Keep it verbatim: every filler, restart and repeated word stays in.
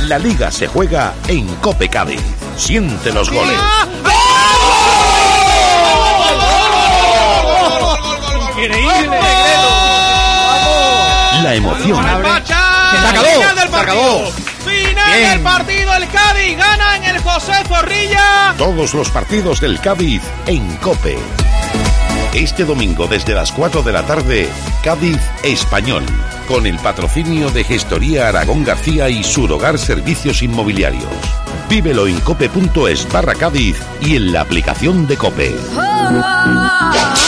La Liga se juega en COPE Cádiz. Siente los goles. ¡Increíble! La emoción. Se acabó, se acabó. Final Bien. del partido, el Cádiz gana en el José Zorrilla. Todos los partidos del Cádiz en COPE. Este domingo desde las cuatro de la tarde, Cádiz Español, con el patrocinio de Gestoría Aragón García y Surhogar Servicios Inmobiliarios. Vívelo en cope punto es barra Cádiz y en la aplicación de COPE.